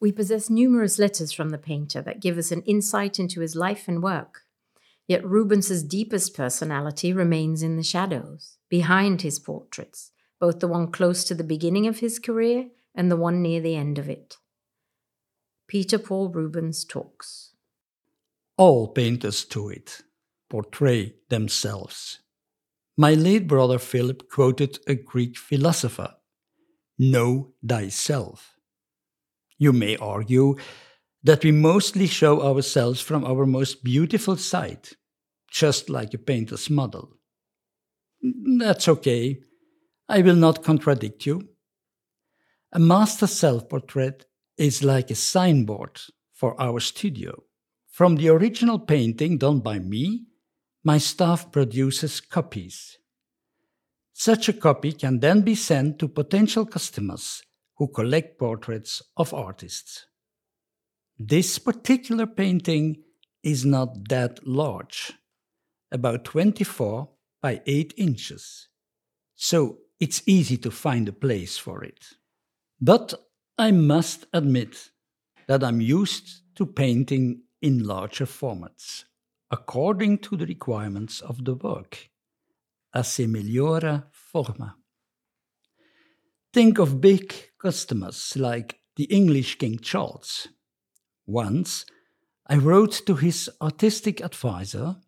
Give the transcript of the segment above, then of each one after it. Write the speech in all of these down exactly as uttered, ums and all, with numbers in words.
We possess numerous letters from the painter that give us an insight into his life and work. Yet Rubens's deepest personality remains in the shadows, behind his portraits, both the one close to the beginning of his career and the one near the end of it. Peter Paul Rubens talks. All painters do it, portray themselves. My late brother Philip quoted a Greek philosopher, "Know thyself." You may argue that we mostly show ourselves from our most beautiful side, just like a painter's model. That's okay. I will not contradict you. A master self-portrait is like a signboard for our studio. From the original painting done by me, my staff produces copies. Such a copy can then be sent to potential customers who collect portraits of artists. This particular painting is not that large, about twenty-four by eight inches, so it's easy to find a place for it. But I must admit that I'm used to painting in larger formats, according to the requirements of the work. Esse meliora forma. Think of big customers like the English King Charles. Once, I wrote to his artistic advisor,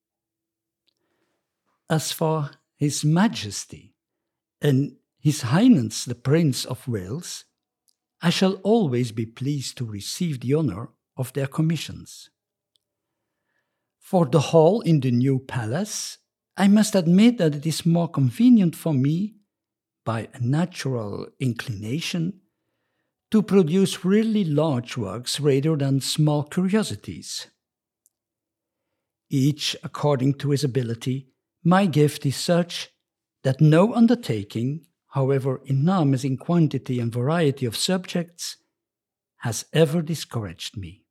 "As for His Majesty and His Highness the Prince of Wales, I shall always be pleased to receive the honor of their commissions. For the hall in the new palace, I must admit that it is more convenient for me, by a natural inclination, to produce really large works rather than small curiosities. Each according to his ability, my gift is such that no undertaking, however enormous in quantity and variety of subjects, has ever discouraged me."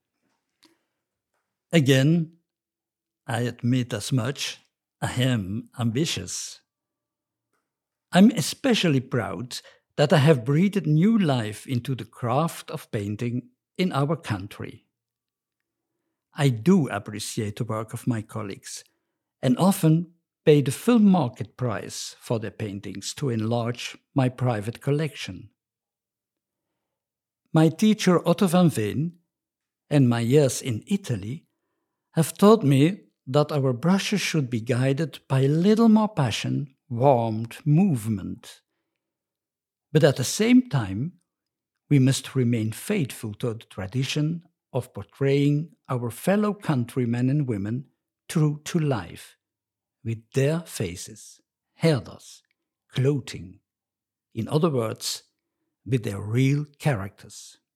Again, I admit as much, I am ambitious. I'm especially proud that I have breathed new life into the craft of painting in our country. I do appreciate the work of my colleagues and often pay the full market price for their paintings to enlarge my private collection. My teacher Otto van Veen and my years in Italy have taught me that our brushes should be guided by a little more passion, warmth, movement. But at the same time, we must remain faithful to the tradition of portraying our fellow countrymen and women true to life, with their faces, herders, clothing, in other words, with their real characters.